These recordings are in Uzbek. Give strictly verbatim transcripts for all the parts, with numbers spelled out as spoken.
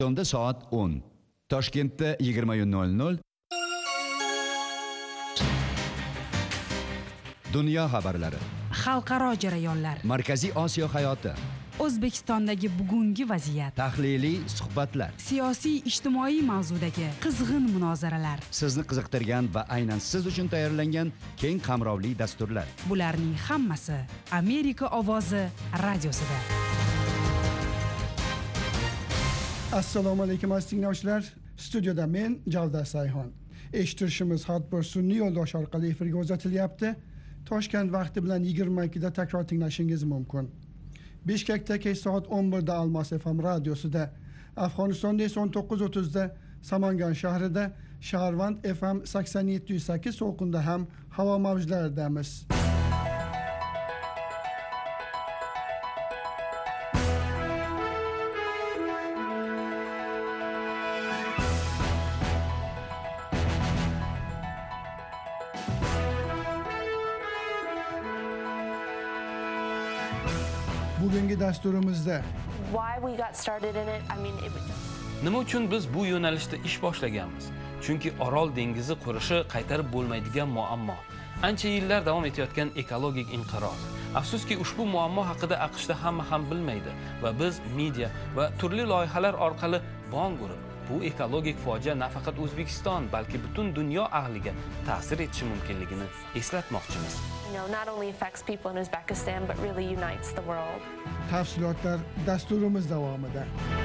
Onda soat o'n. Toshkentda yigirma nol nol. Dunyo xabarlari. Xalqaro jarayonlar. Markaziy Osiyo hayoti. O'zbekistondagi bugungi vaziyat. Tahliliy suhbatlar. Siyosiy ijtimoiy mavzudagi qizg'in munozaralar. Sizni qiziqtirgan va aynan siz uchun tayyorlangan keng qamrovli dasturlar. Bularning hammasi Amerika ovozi radiosida. Assalomu alaykum aziz tinglovchilar. Studiyada men Javdar Sayxon. Eshittirishimiz har bir sun'iy yo'ldosh orqali efirga uzatilyapti. Toshkent vaqti bilan yigirma ikkida takror tinglashingiz mumkin. Bishkekda kech soat o'n birda Almos F M radiosida, Afg'onistonda esa o'n to'qqiz o'ttizda Samangan shahrida Shaharvand F M sakson yetti nuqta sakkiz to'lqinda ham havo mavjlaridamiz. Bugungi dasturimizda why we got started in it, I mean it... Nima uchun biz bu yo'nalishda ish boshlaganmiz? Chunki Orol dengizi qurishi qaytarib bo'lmaydigan muammo. Ancha yillar davom etayotgan ekologik inqiroz. Afsuski ushbu muammo haqida AQShda hamma ham bilmaydi va biz media va turli loyihalar orqali bong urib, bu ekologik fojia nafaqat O'zbekiston, balki butun dunyo ahliga ta'sir etishi mumkinligini eslatmoqchimiz. You know, not only affects people in Uzbekistan but really unites the world. Tafsilotlar dasturimiz davomida.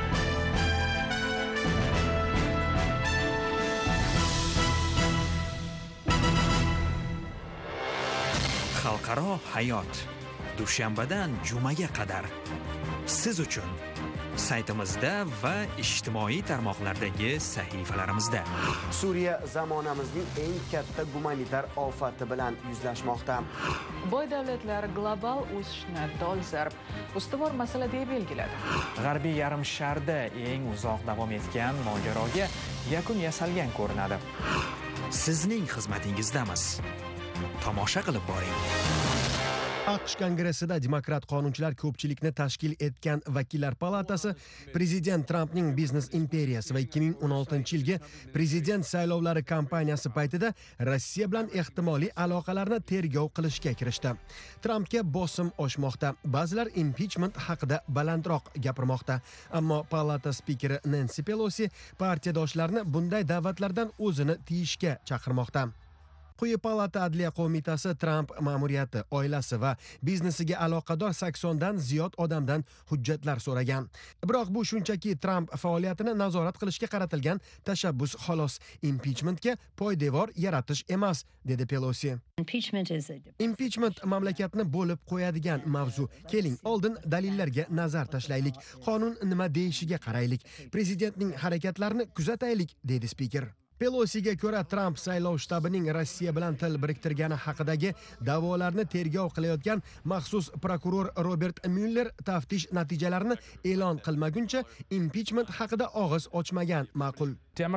Xalqaro hayot. Dushanbadan jumaga qadar siz uchun saytimizda va ijtimoiy tarmoqlardagi sahifalarimizda. Suriya zamonamizning eng katta gumanitar ofati bilan yuzlashmoqda. Boy davlatlar global o'sishni dolzarb ustuvor masala deb belgiladi. G'arbiy yarim sharda eng uzoq davom etgan mojaroga yakun yasalgan ko'rinadi. Sizning xizmatingizdamiz. Tomosha qilib boring. AQSh kongressida demokrat qonunchilar ko'pchilikni tashkil etgan vakillar palatasi prezident Trampning biznes imperiyasi va ikki ming o'n oltinchi yilgi prezident saylovlari kampaniyasi paytida Rossiya bilan ehtimoliy aloqalarni tergov qilishga kirishdi. Trampga bosim oshmoqda. Ba'zilar impichment haqida balandroq gapirmoqda. Ammo palata spikeri Nancy Pelosi partiyadoshlarni bunday da'vatlardan o'zini tiyishga chaqirmoqda. Quyi palata adliya qo'mitasi Trump ma'muriyati, oilasi va biznesiga aloqador sakson dan ziyod odamdan hujjatlar so'ragan. Biroq bu shunchaki Trump faoliyatini nazorat qilishga qaratilgan tashabbus xolos. Impichmentga poydevor yaratish emas, dedi Pelosi. Impichment mamlakatni bo'lib qo'yadigan mavzu. Keling, oldin dalillarga nazar tashlaylik. Qonun nima deyishiga qaraylik. Prezidentning harakatlarini kuzataylik, dedi spiker. Pelosiga ko'ra Trump saylov shtabining Rossiya bilan til biriktirgani haqidagi da'volarni tergov qilayotgan maxsus prokuror Robert Mueller taftish natijalarini e'lon qilmaguncha impichment haqida og'iz ochmagan ma'qul.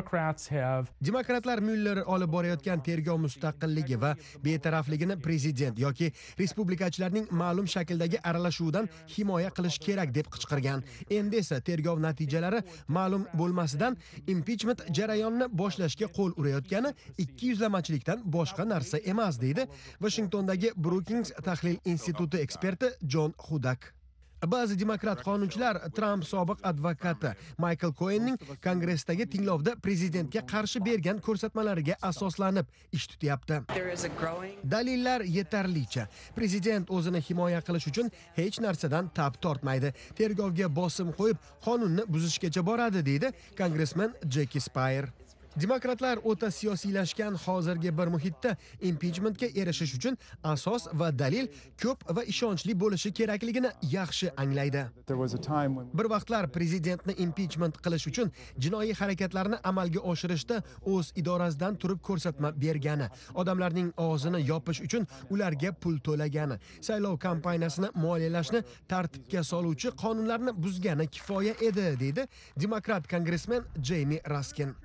Demokratlar Mueller olib borayotgan tergov mustaqilligi va betarafligini prezident yoki respublikachilarning ma'lum shakldagi aralashuvidan himoya qilish kerak deb qichqirgan. Endi esa tergov natijalari ma'lum bo'lmasidan impichment jarayonini boshlashga qo'l urayotgani ikki yuzlamachilikdan boshqa narsa emas, deydi Washingtondagi Brookings tahlil instituti eksperti John Hudak. Ba'zi demokrat qonunchilar Trump sobiq advokati Michael Cohenning kongressdagi tinglovda prezidentga qarshi bergan ko'rsatmalariga asoslanib ish tutyapti. Dalillar yetarlicha. Prezident o'zini himoya qilish uchun hech narsadan tap tortmaydi. Tergovga bosim qo'yib, qonunni buzishgacha boradi, deydi kongressmen Jackie Speier. Demokratlar o'ta siyosiylashgan hozirgi bir muhitda impichmentga erishish uchun asos va dalil ko'p va ishonchli bo'lishi kerakligini yaxshi anglaydi. Bir vaqtlar prezidentni impichment qilish uchun jinoiy harakatlarni amalga oshirishda o'z idorasidan turib ko'rsatma bergani, odamlarning og'zini yopish uchun ularga pul to'lagani, saylov kampaniyasini moliyalashni tartibga soluvchi qonunlarni buzgani kifoya edi, deydi demokrat kongressmen Jamie Raskin.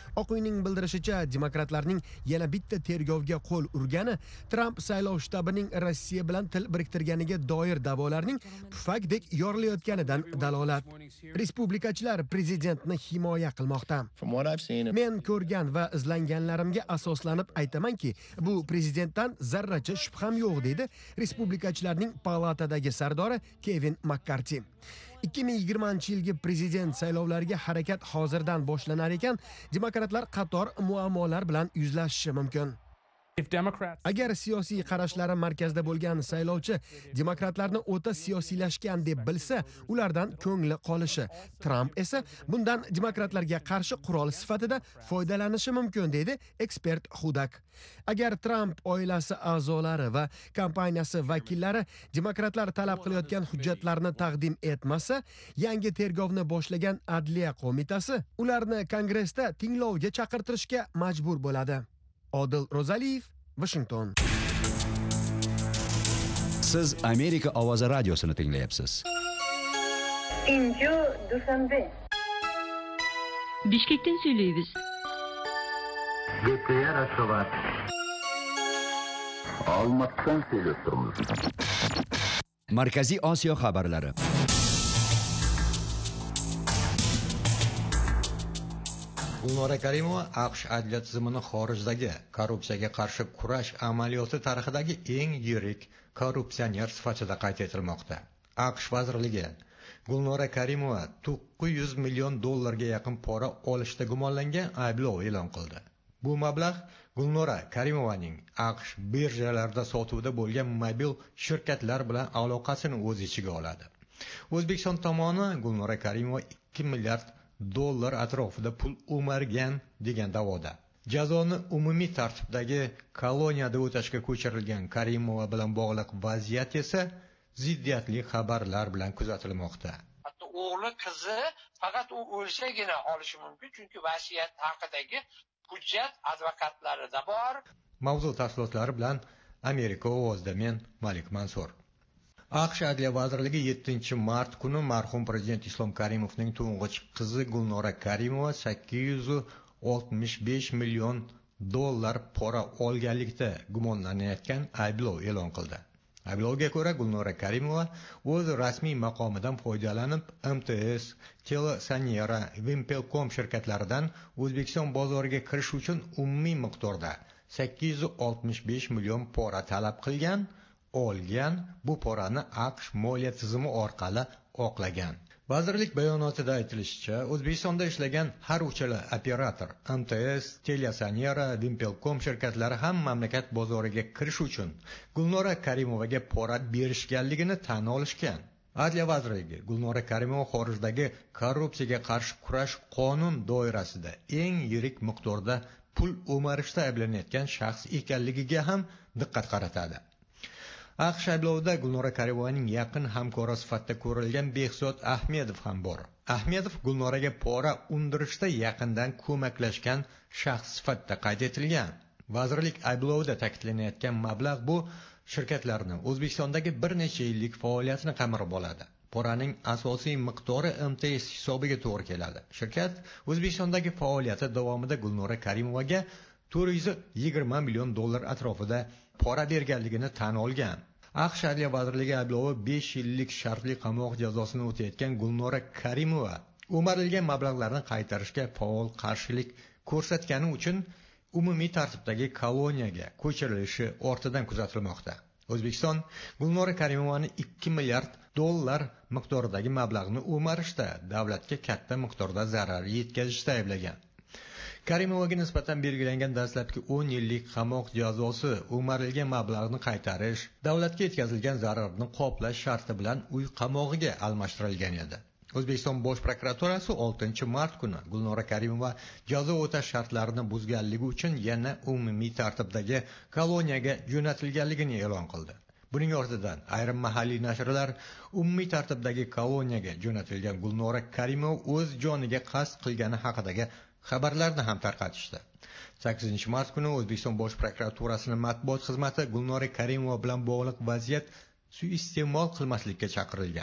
Oq uyning bildirishicha, demokratlarning yana bitta tergovga qo'l urgani Tramp saylov shtabining Rossiya bilan til biriktirganiga doir da'volarning pufakdek yorilayotganidan dalolat. Respublikachilar prezidentni himoya qilmoqda. Men ko'rgan va izlanganlarimga asoslanib aytamanki, bu prezidentdan zarracha shubham yo'q, dedi respublikachilarning palatadagi sardori Kevin Makkarti. ikki ming yigirmanchi yilgi prezident saylovlariga harakat hozirdan boshlanar ekan, demokratlar qator muammolar bilan yuzlashishi mumkin. Agar siyosiy qarashlari markazda bo'lgan saylovchi demokratlarni o'ta siyosiylashgan deb bilsa, ulardan ko'ngli qolishi. Tramp esa bundan demokratlarga qarshi qurol sifatida foydalanishi mumkin, deydi ekspert Hudak. Agar Tramp oilasi a'zolari va kompaniyasi vakillari demokratlar talab qilayotgan hujjatlarni taqdim etmasa, yangi tergovni boshlagan Adliya qo'mitasi ularni Kongressda tinglovga chaqirtirishga majbur bo'ladi. Odil Rozaliyev, Washington. Siz Amerika ovozi radiosini tinglayapsiz. Inju Dushanbe. Bishkekdan söyleyiz. G'o'ya Rasovat. Olmatdan söyleyip turmuş. Markaziy Osiyo xabarlari. Gulnora Karimova AQSh adliya tizimini xorijdagi korrupsiyaga qarshi kurash amaliyoti tarixidagi eng yirik korrupsioner sifatida qayd etilmoqda. AQSh vazirligi Gulnora Karimova to'qqiz yuz million dollarga yaqin pora olishda gumonlangan ayblov e'lon qildi. Bu mablag' Gulnora Karimovaning AQSh birjalarida sotuvda bo'lgan mobil shirkatlar bilan aloqasini o'z ichiga oladi. O'zbekiston tomoni Gulnora Karimova ikki milliard dollar atrofida pul o'margan degan da'voda. Jazoni umumiy tartibdagi koloniyada o'tashga ko'chirilgan Karimova bilan bog'liq vaziyat esa ziddiyatli xabarlar bilan kuzatilmoqda. Hatto o'g'li, qizi faqat u o'lsagina olishi mumkin, chunki vasiyat haqidagi hujjat advokatlarida bor. Mavzu tafsilotlari bilan Amerika ovozida men Malik Mansur. AQSh Adliya vazirligi yettinchi mart kuni marhum prezident Islom Karimovning to'ng'ich qizi Gulnora Karimova sakkiz yuz oltmish besh million dollar pora olganlikda gumonlanayotgan ayblov e'lon qildi. Ayblovga ko'ra Gulnora Karimova o'z rasmiy maqomidan foydalanib M T S, Telesanyera, Vimpelcom shirkatlaridan O'zbekiston bozoriga kirish uchun umumiy miqdorda sakkiz yuz oltmish besh million pora talab qilgan, olgan, bu porani AQSh moliya tizimi orqali oqlagan. Vazirlik bayonotida aytilishicha, O'zbekistonda ishlagan har uchala operator M T S, Telesanyera, Vimpelcom shirkatlari ham mamlakat bozoriga kirish uchun Gulnora Karimovaga pora berishganligini tan olishgan. Adliya vazirligi Gulnora Karimova xorijdagi korrupsiyaga qarshi kurash qonun doirasida eng yirik miqdorda pul o'marishda ayblanayotgan shaxs ekanligiga ham diqqat qaratadi. AQSh ayblovida Gulnora Karimovaning yaqin hamkori sifatida ko'rilgan Behzod Ahmedov ham bor. Ahmedov Gulnoraga pora undirishda yaqindan ko'maklashgan shaxs sifatida qayd etilgan. Vazirlik ayblovida ta'kidlanayotgan mablag' bu shirkatlarni O'zbekistondagi bir necha yillik faoliyatini qamrab oladi. Poraning asosiy miqdori M T S hisobiga to'g'ri keladi. Shirkat O'zbekistondagi faoliyati davomida Gulnora Karimovaga to'rt yuz yigirma million dollar atrofida pora berganligini tan olgan. AQSh Adliya vazirligi ayblovi besh yillik shartli qamoq jazosini o'tayotgan Gulnora Karimova o'marilgan mablag'larni qaytarishga faol qarshilik ko'rsatgani uchun umumiy tartibdagi koloniyaga ko'chirilishi ortidan kuzatilmoqda. O'zbekiston Gulnora Karimovani ikki milliard dollar miqdoridagi mablag'ni o'marishda davlatga katta miqdorda zarar yetkazishda ayblagan. Karimovaga nisbatan belgilangan dastlabki o'n yillik qamoq jazosi o'marilgan mablag'ni qaytarish, davlatga yetkazilgan zararni qoplash sharti bilan uy qamog'iga almashtirilgan edi. O'zbekiston Bosh prokuraturasi oltinchi mart kuni Gulnora Karimova jazo o'tash shartlarini buzganligi uchun yana umumiy tartibdagi koloniyaga jo'natilganligini e'lon qildi. Buning ortidan ayrim mahalliy nashrlar umumiy tartibdagi koloniyaga jo'natilgan Gulnora Karimova o'z joniga qasd qilgani haqidagi xabarlarni ham tarqatishdi. sakkizinchi mart kuni O'zbekiston Bosh prokuraturasining matbuot xizmati Gulnora Karimova bilan bog'liq vaziyat suiiste'mol qilmaslikka chaqirilgan.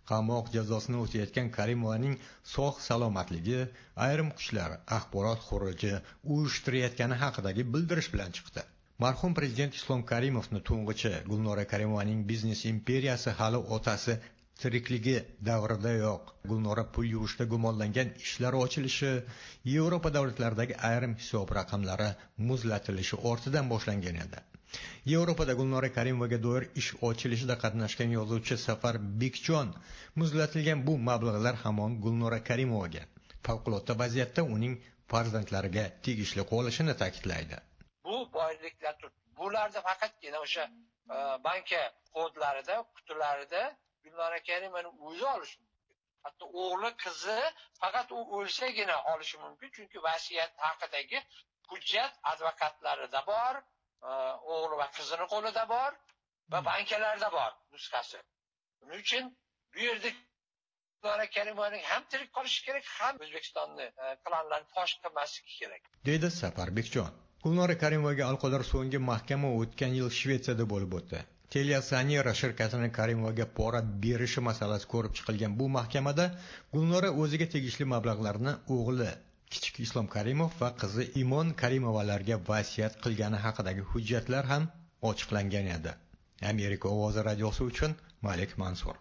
qamoq jazosini o'tayotgan Karimovaning sog' salomatligi ayrim kuchlar axborot xuruji uyushtirayotgani haqidagi bildirish bilan chiqdi. Marhum prezident Islom Karimovning to'ng'ichi Gulnora Karimovaning biznes imperiyasi hali otasi tirikligi davridayoq Gulnora pul yuvishda gumonlangan ishlar ochilishi, Yevropa davlatlaridagi ayrim hisob raqamlari muzlatilishi ortidan boshlangan edi. Yevropada Gulnora Karimovaga doir ish ochilishida qatnashgan yozuvchi Safar Bekjon muzlatilgan bu mablag'lar hamon Gulnora Karimovaga, favqulodda vaziyatda uning farzandlariga tegishli qolishini ta'kidlaydi. Bu boyliklar bularda faqatgina o'sha banka kodlarida, qutilarida Gulnora Karimovaning o'zi olishi mumkin. Hatto o'g'li, qizi faqat u o'lsagina olishi mumkin, chunki vasiyat haqidagi hujjat advokatlarida bor, o'g'li va qizining qo'lida bor va bankalarda bor nusxasi. Buning uchun bu yerda Gulnora Karimovaning ham tirik qolishi kerak, ham O'zbekistonni planlarni fosh qilmasligi kerak, deydi Safar Bekjon. Gulnora Karimovaga aloqador so'nggi mahkama o'tgan yil Shvetsiyada bo'lib o'tdi. Telesanera shirkatining Karimovaga pora berishi masalasi ko'rib chiqilgan bu mahkamada Gulnora o'ziga tegishli mablag'larni o'g'li Kichik Islom Karimov va qizi Imon Karimovalarga vasiyat qilgani haqidagi hujjatlar ham ochiqlangan edi. Amerika ovozi radiosi uchun Malik Mansur.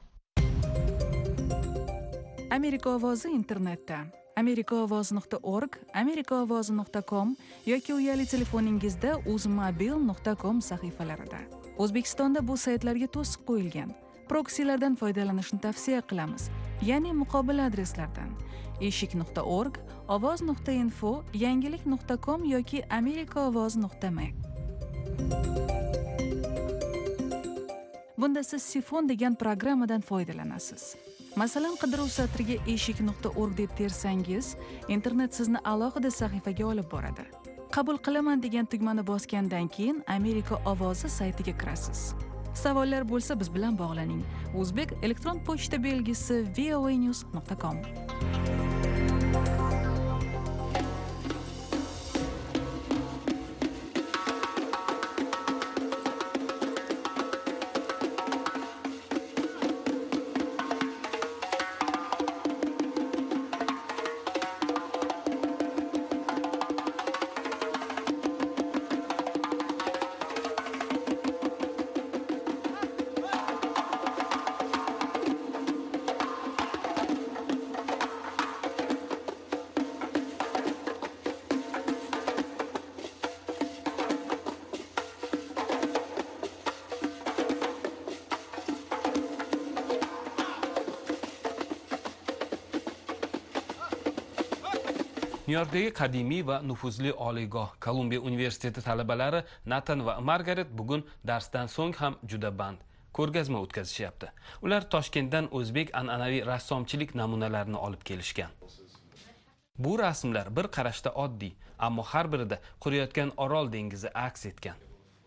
Amerika ovozi internetda amerikaovoz nuqta org, amerikaovozi nuqta com yoki uyali telefoningizda uzmobil nuqta com sahifalarida. O'zbekistonda bu saytlarga to'siq qo'yilgan. Proksilardan foydalanishni tavsiya qilamiz, ya'ni muqobil adreslardan eshik nuqta org, ovoz nuqta info, yangilik nuqta com yoki amerikaovoz nuqta m. Bunda siz Sifon degan programmadan foydalanasiz. Masalan, qidiruv satriga eshik nuqta org deb tersangiz, internet sizni alohida sahifaga olib boradi. Qabul qilaman degan tugmani bosgandan keyin Amerika ovozi saytiga kirasiz. Savollar bo'lsa biz bilan bog'laning. O'zbek elektron pochta belgisi voanews nuqta com. Nyu-Yorkdagi qadimiy va nufuzli oliygoh Kolumbiya universiteti talabalari Nathan va Margaret bugun darsdan so'ng ham juda band. Ko'rgazma o'tkazishyapti. Ular Toshkentdan o'zbek an'anaviy rassomchilik namunalarini olib kelishgan. Bu rasmlar bir qarashda oddiy, ammo har birida quriyotgan Orol dengizi aks etgan.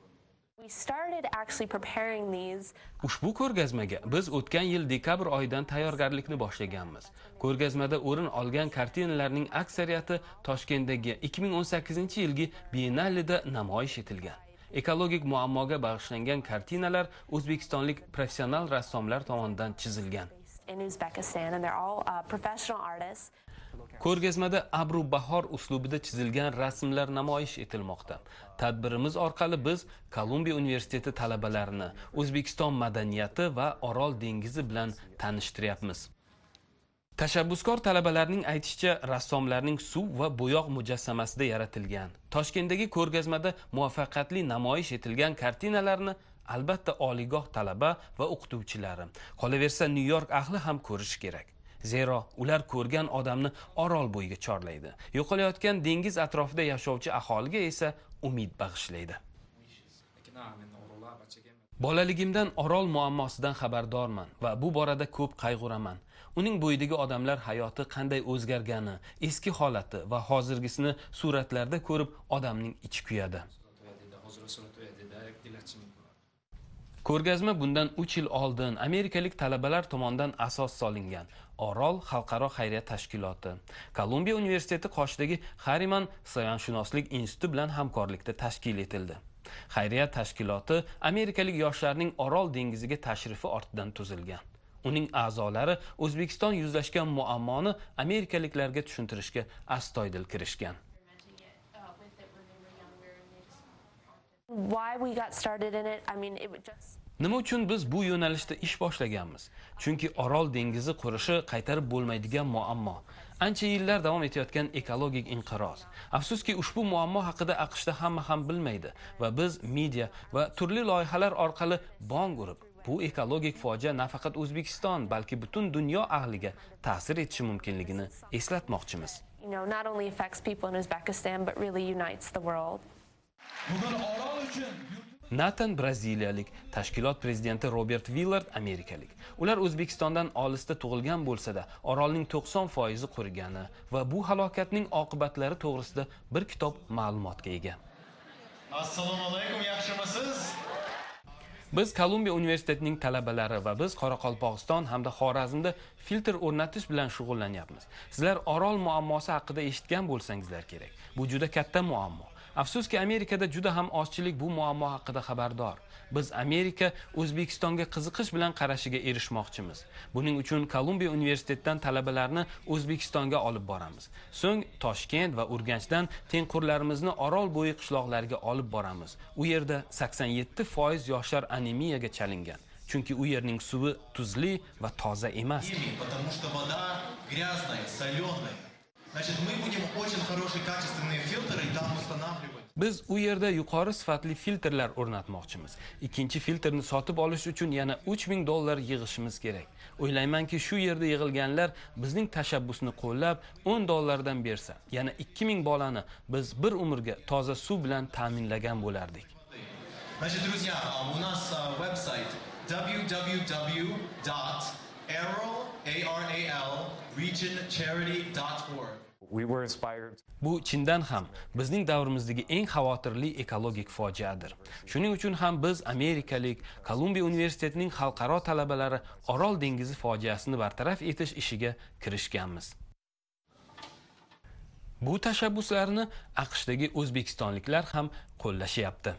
Ushbu ko'rgazmaga biz o'tgan yil dekabr oyidan tayyorgarlikni boshlaganmiz. Ko'rgazmada o'rin olgan kartinalarning aksariyati Toshkentdagi ikki ming o'n sakkizinchi yilgi Biennalida namoyish etilgan. Ekologik muammoga bag'ishlangan kartinalar o'zbekistonlik professional rassomlar tomonidan chizilgan. Ko'rgazmada abru bahor uslubida chizilgan rasmlar namoyish etilmoqda. Tadbirimiz orqali biz Kolumbiya universiteti talabalarini O'zbekiston madaniyati va Orol dengizi bilan tanishtiryapmiz. Tashabbuskor talabalarning aytishicha, rassomlarning suv va bo'yoq mujassamasida yaratilgan. Toshkentdagi ko'rgazmada muvaffaqiyatli namoyish etilgan kartinalarni albatta oliygoh talaba va o'qituvchilari, qolaversa Nyu-York ahli ham ko'rish kerak. Zero ular ko'rgan odamni Orol bo'yiga chorlaydi. Yo'qolayotgan dengiz atrofida yashovchi aholiga esa umid bag'ishlaydi. Bolaligimdan Orol muammosidan xabardorman va bu borada ko'p qayg'uraman. Uning bo'yidagi odamlar hayoti qanday o'zgargani, eski holati va hozirgisini suratlarda ko'rib odamning ichi kuyadi. Ko'rgazma bundan uch yil oldin amerikalik talabalar tomonidan asos solingan. Orol xalqaro xayriya tashkiloti Kolumbiya universiteti qoshidagi Harriman sayyohshunoslik instituti bilan hamkorlikda tashkil etildi. Xayriya tashkiloti amerikalik yoshlarning Orol dengiziga tashrifi ortidan tuzilgan. Uning a'zolari O'zbekiston yuzlashgan muammoni amerikaliklarga tushuntirishga astoydil kirishgan. Why we got started in it, I mean, it would just Nima uchun biz bu yo'nalishda ish boshlaganmiz? Chunki Orol dengizi qurishi qaytarib bo'lmaydigan muammo. Ancha yillar davom etayotgan ekologik inqiroz. Afsuski ushbu muammo haqida AQShda hamma ham bilmaydi va biz media va turli loyihalar orqali bong urib, bu ekologik fojia nafaqat O'zbekiston, balki butun dunyo ahliga ta'sir etishi mumkinligini eslatmoqchimiz. you know, not only affects people in Uzbekistan, but really unites the world. Nathan braziliyalik, tashkilot prezidenti Robert Willard amerikalik. Ular O'zbekistondan olisda tug'ilgan bo'lsa-da, orolning to'qson foizi qurigani va bu halokatning oqibatlari to'g'risida bir kitob ma'lumotga ega. Assalomu alaykum, yaxshimisiz? Biz Kolumbiya universitetining talabalari va biz Qoraqalpog'iston hamda Xorazmda filtr o'rnatish bilan shug'ullanyapmiz. Sizlar orol muammosi haqida eshitgan bo'lsangizlar kerak. Bu juda katta muammo. Afsuski Amerikada juda ham ozchilik bu muammo haqida xabardor. Biz Amerika O'zbekistonga qiziqish bilan qarashiga erishmoqchimiz. Buning uchun Kolumbiya universitetidan talabalarni O'zbekistonga olib boramiz. So'ng Toshkent va Urganchdan tengqurlarimizni Orol bo'yi qishloqlariga olib boramiz. U yerda sakson yetti foiz yoshlar anemiyaga chalingan. Chunki u yerning suvi tuzli va toza emas. Потому что вода грязная, солёная. Значит, мы будем очень хорошие качественные фильтры там устанавливать. Biz u yerda yuqori sifatli filtrlar o'rnatmoqchimiz. Ikkinchi filtrni sotib olish uchun yana uch ming dollar yig'ishimiz kerak. O'ylaymanki, shu yerda yig'ilganlar bizning tashabbusni qo'llab o'n dollardan bersa, yana ikki ming bolani biz bir umrga toza suv bilan ta'minlagan bo'lardik. Значит, друзья, у нас веб-сайт w w w dot aral region charity dot org. We were inspired. Bu chindan ham bizning davrimizdagi eng xavotirli ekologik fojiadir. Shuning uchun ham biz amerikalik Kolumbiya universitetining xalqaro talabalari Orol dengizi fojiasini bartaraf etish ishiga kirishganmiz. Bu tashabbuslarni AQShdagi o'zbekistonliklar ham qo'llashyapti.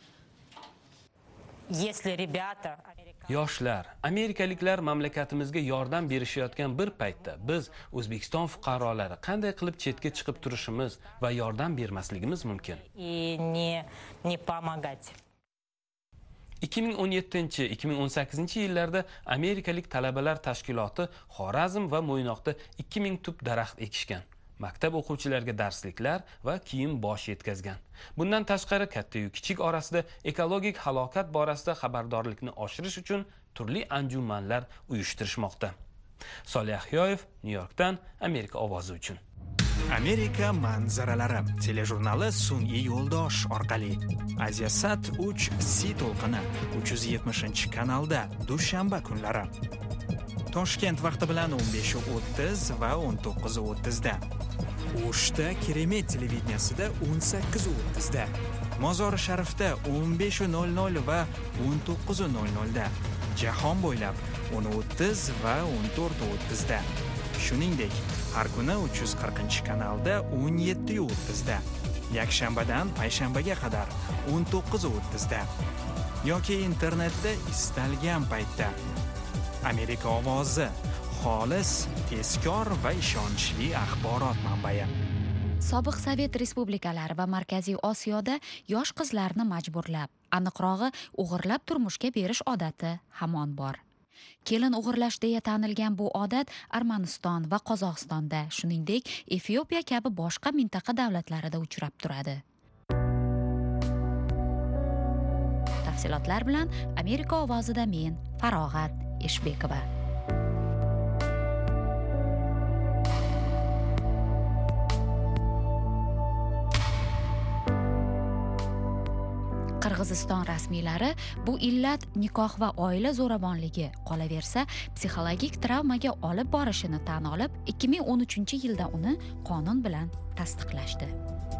Если ребята Yoshlar, amerikaliklar mamlakatimizga yordam berishayotgan bir paytda biz O'zbekiston fuqarolari qanday qilib chetga chiqib turishimiz va yordam bermasligimiz mumkin? и не не помогать. ikki ming o'n yettinchi ikki ming o'n sakkizinchi yillarda amerikalik talabalar tashkiloti Xorazm va Mo'ynoqda ikki ming tup daraxt ekishgan. Maktab o'quvchilariga darsliklar va kiyim bosh yetkazgan. Bundan tashqari katta-yu kichik orasida ekologik halokat borasida xabardorlikni oshirish uchun turli anjumanlar uyushtirishmoqda. Solih Ahyoyev, Nyu-Yorkdan Amerika ovozi uchun. Amerika manzaralari telejurnali sun'iy yo'ldosh orqali Asiasat uch C to'lqini uch yuz yetmishinchi kanalda dushanba kunlari. Toshkent vaqti bilan o'n besh o'ttiz va o'n to'qqiz o'ttiz da. O'shda Keremet televideniyasida o'n sakkiz o'ttiz da. Mozori Sharifda o'n besh nol nol va o'n to'qqiz nol nol da. Jahon bo'ylab o'n o'ttiz va o'n to'rt o'ttiz da. Shuningdek, har kuni uch yuz qirqinchi kanalda o'n yetti o'ttiz da. Yakshanbadan payshanbaga qadar o'n to'qqiz o'ttiz da. Yoki internetda istalgan paytda. Amerika ovozi xolis, tezkor va ishonchli axborot manbai. Sobiq Sovet respublikalari va Markaziy Osiyoda yosh qizlarni majburlab, aniqrog'i o'g'irlab turmushga berish odati hamon bor. Kelin o'g'irlash deya tanilgan bu odat Armaniston va Qozog'istonda, shuningdek, Efiopiya kabi boshqa mintaqa davlatlarida uchrab turadi. Tafsilotlar bilan Amerika ovozida men, Farog'at Eshbekova. Qirg'iziston rasmiylari bu illat nikoh va oila zo'ravonligi, qolaversa psixologik travmaga olib borishini tan olib, ikki ming o'n uchinchi yilda uni qonun bilan tasdiqlashdi.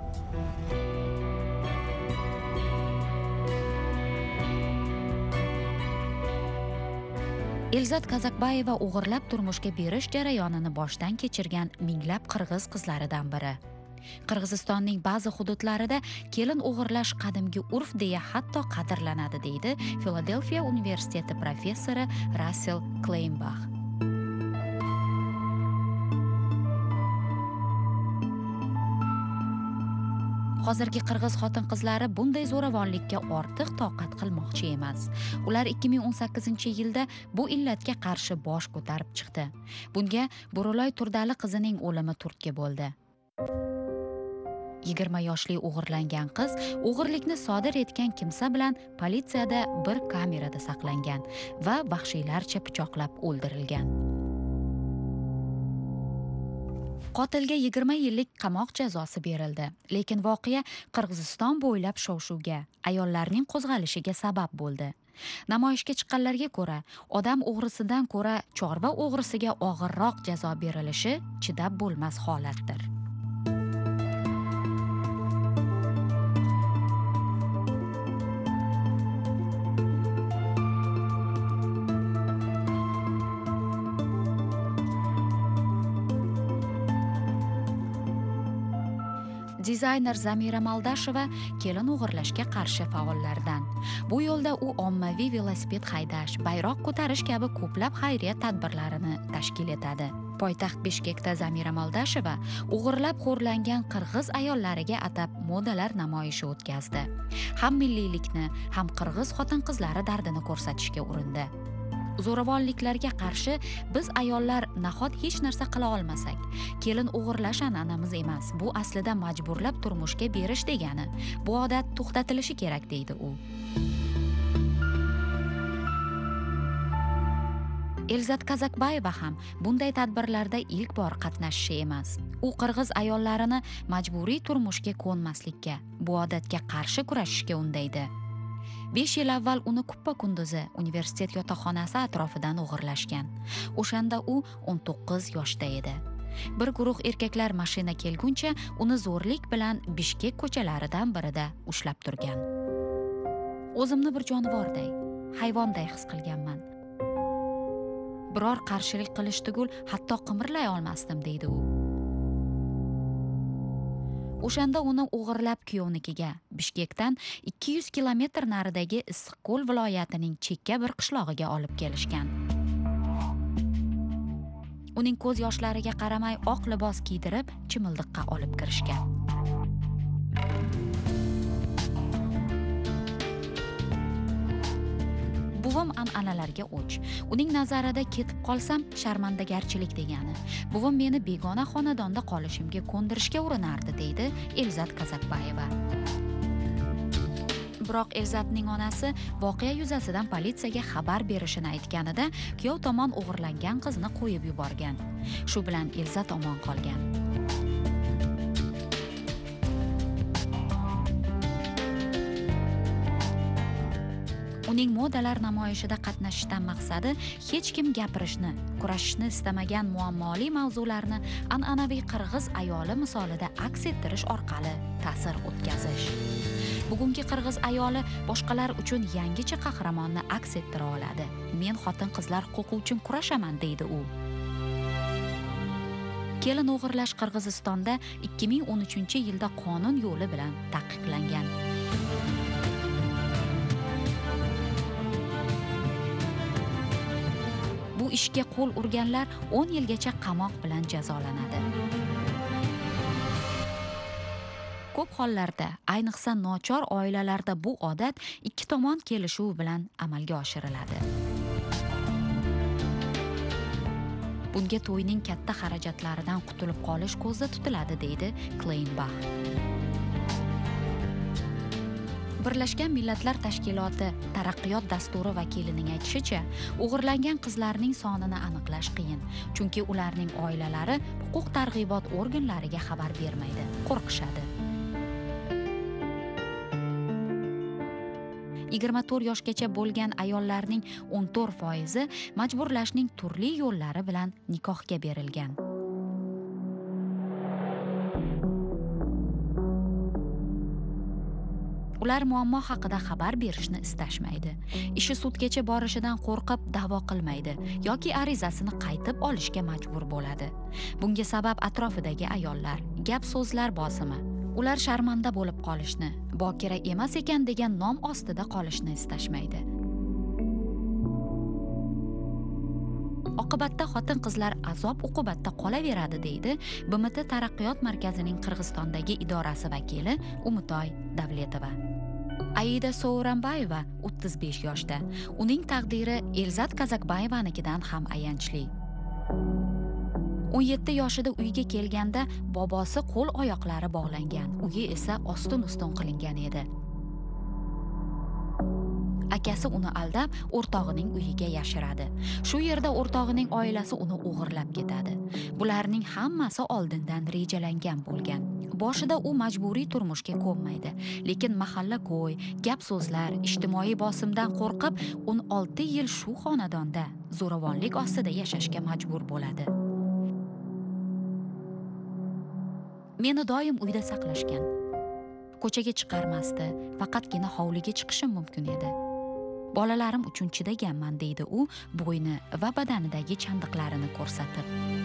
Elzat Kazakbayeva o'g'irlab turmushga berish jarayonini boshdan kechirgan minglab qirg'iz qizlaridan biri. Qirg'izistonning ba'zi hududlarida kelin o'g'irlash qadimgi urf deya hatto qadrlanadi, deydi Filadelfiya universiteti professori Russell Kleinbach. Hozirgi qirg'iz xotin-qizlari bunday zo'ravonlikka ortiq toqat qilmoqchi emas. Ular ikki ming o'n sakkizinchi yilda bu illatga qarshi bosh ko'tarib chiqdi. Bunga Burulay Turdali qizining o'limi turtki bo'ldi. yigirma yoshli o'g'irlangan qiz o'g'irlikni sodir etgan kimsa bilan politsiyada bir kamerada saqlangan va vahshiylarcha pichoqlab o'ldirilgan. Qotilga yigirma yillik qamoq jazosi berildi, lekin voqea Qirg'iziston bo'ylab shov-shuvga, ayollarning qo'zg'alishiga sabab bo'ldi. Namoyishga chiqqanlarga ko'ra, odam o'g'risidan ko'ra chorva o'g'risiga og'irroq jazo berilishi chidab bo'lmas holatdir. Dizayner Zamira Maldasheva kelin o'g'irlashga qarshi faollardan. Bu yo'lda u ommaviy velosiped haydash, bayroq ko'tarish kabi ko'plab xayriya tadbirlarini tashkil etadi. Poytaxt Bishkekda Zamira Maldasheva o'g'irlab xo'rlangan qirg'iz ayollariga atab modalar namoyishi o'tkazdi. Ham milliylikni, ham qirg'iz xotin-qizlari dardini ko'rsatishga urindi. Zo'ravonliklarga qarshi biz ayollar nahot hech narsa qila olmasak, kelin o'g'irlash an'anamiz emas, bu aslida majburlab turmushga berish degani. Bu odat to'xtatilishi kerak, deydi u. Elzat Kazakbayeva ham bunday tadbirlarda ilk bor qatnashishi emas. U qirg'iz ayollarini majburiy turmushga ko'nmaslikka, bu odatga qarshi kurashishga undaydi. besh yil avval uni kuppa kunduzi universitet yotoqxonasi atrofidan o'g'irlashgan. O'shanda u o'n to'qqiz yoshda edi. Bir guruh erkaklar mashina kelguncha uni zo'rlik bilan Bishkek ko'chalaridan birida ushlab turgan. O'zimni bir jonivorday, hayvonday his qilganman. Biror qarshilik qilish tugul hatto qimirlay olmasdim, deydi u. O'shanda uni o'g'irlab kuyovnikiga, Bishkekdan ikki yuz kilometr naridagi Issiqko'l viloyatining chekka bir qishlog'iga olib kelishgan. Uning ko'z yoshlariga qaramay oq libos kiydirib, chimildiqqa olib kirishgan. Buvim an'analarga o'ch. Uning nazarida ketib qolsam sharmandagarchilik degani. Buvim meni begona xonadonda qolishimga ko'ndirishga urinardi, deydi Elzat Kazakbayeva. Biroq Elzatning onasi voqea yuzasidan politsiyaga xabar berishini aytganida, kuyov tomon o'g'irlangan qizni qo'yib yuborgan. Shu bilan Elzat omon qolgan. Uning modalar namoyishida qatnashishdan maqsadi hech kim gapirishni, kurashishni istamagan muammoli mavzularni an'anaviy qirg'iz ayoli misolida aks ettirish orqali ta'sir o'tkazish. Bugungi qirg'iz ayoli boshqalar uchun yangicha qahramonni aks ettira oladi. Men xotin-qizlar huquqi uchun kurashaman, deydi u. Kelin o'g'irlash Qirg'izistonda ikki ming o'n uchinchi yilda qonun yo'li bilan taqiqlangan. Bu ishga qo'l urganlar o'n yilgacha qamoq bilan jazolanadi. Ko'p hollarda, ayniqsa nochor oilalarda bu odat ikki tomon kelishuv bilan amalga oshiriladi. Bunga to'yning katta xarajatlaridan qutulib qolish ko'zda tutiladi, deydi Kleinbach. Birlashgan Millatlar Tashkiloti taraqqiyot dasturi vakilining aytishicha, o'g'irlangan qizlarning sonini aniqlash qiyin, chunki ularning oilalari huquq targ'ibot organlariga xabar bermaydi, qo'rqishadi. yigirma to'rt yoshgacha bo'lgan ayollarning o'n to'rt foizi majburlashning turli yo'llari bilan nikohga berilgan. Ular muammo haqida xabar berishni istashmaydi. Ishi sudgacha borishidan qo'rqib da'vo qilmaydi yoki arizasini qaytib olishga majbur bo'ladi. Bunga sabab atrofidagi ayollar, gap so'zlar bosimi. Ular sharmanda bo'lib qolishni, bokira emas ekan degan nom ostida qolishni istashmaydi. Oqibatda xotin-qizlar azob-uqubatda qolaveradi deydi B M T Taraqqiyot markazining Qirg'izistondagi idorasi vakili Umutoy Davletova. Aida Souranbayeva o'ttiz besh yoshda. Uning taqdiri Elzat Kazakbayevanikidan ham ayanchli. o'n yetti yoshida uyga kelganda bobosi qo'l oyoqlari bog'langan, uyi esa ostin-ustun qilingan edi. Akasi uni aldab o'rtog'ining uyiga yashiradi. Shu yerda o'rtog'ining oilasi uni o'g'irlab ketadi. Bularning hammasi oldindan rejalangan bo'lgan. Boshida u majburiy turmushga ko'nmaydi, lekin mahalla-ko'y, gap so'zlar, ijtimoiy bosimdan qo'rqib, o'n olti yil shu xonadonda zo'ravonlik ostida yashashga majbur bo'ladi. Meni doim uyda saqlashgan. Ko'chaga chiqarmasdi, faqatgina hovliga chiqishim mumkin edi. Bolalarim uchun chidaganman deydi u bo'yni va badanidagi chandiqlarini ko'rsatib.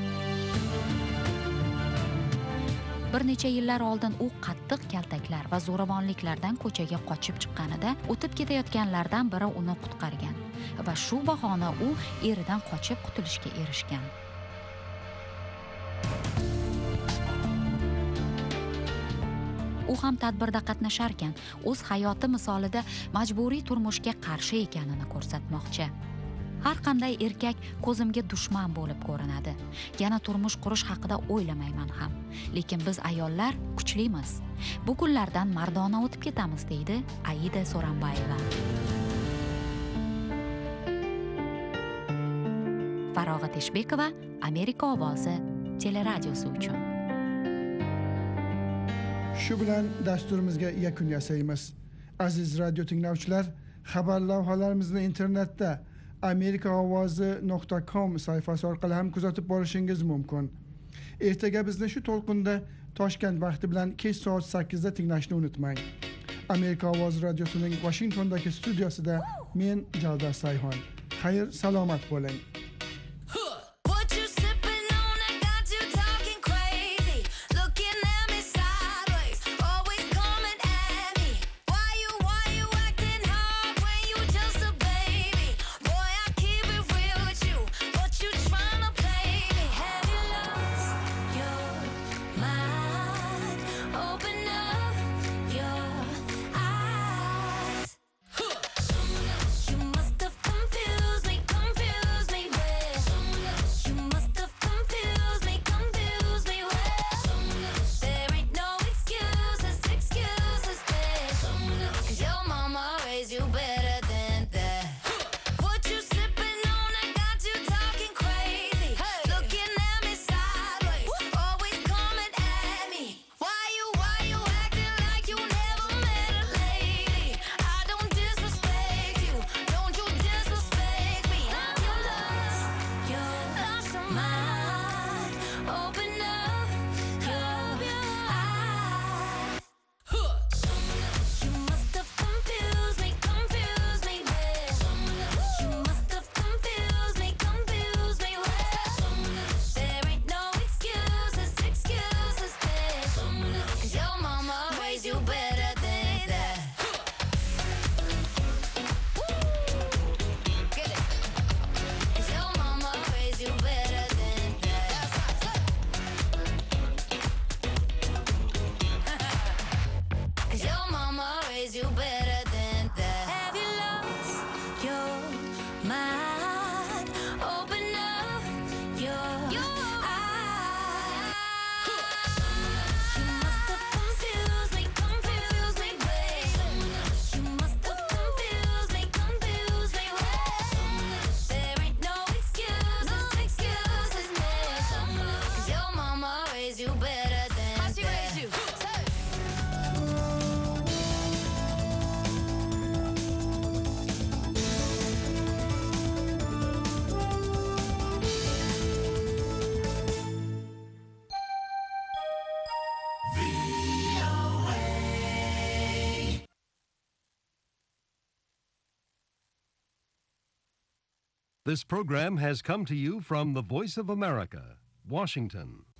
Bir necha yillar oldin u qattiq kaltaklar va zo'ravonliklardan ko'chaga qochib chiqqanida o'tib ketayotganlardan biri uni qutqargan va shu bahona u eridan qochib qutulishga erishgan. U ham tadbirda qatnasharkan, o'z hayoti misolida majburiy turmushga qarshi ekanini ko'rsatmoqchi. Har qanday erkak ko'zimga dushman bo'lib ko'rinadi. Yana turmush qurish haqida o'ylamayman ham. Lekin biz ayollar kuchlimiz. Bu kunlardan mardona o'tib ketamiz deydi Aida Souranbayeva. Farog'at Eshbekova, Amerika ovozi teleradiosi uchun. Shu bilan dasturimizga yakun yasaymiz. Aziz radio tinglovchilar, xabar lavhalarimizni internetda amerika ovozi nuqta com sayfasi orqali ham kuzatib borishingiz mumkin. Ertaga bizni shu to'lqinda Toshkent vaqti bilan kech soat sakkizda tinglashni unutmang. Amerika ovozi radiosining Washingtondagi studiosida men Javdar Sayhon. Xayr, salomat bo'ling. This program has come to you from the Voice of America, Washington.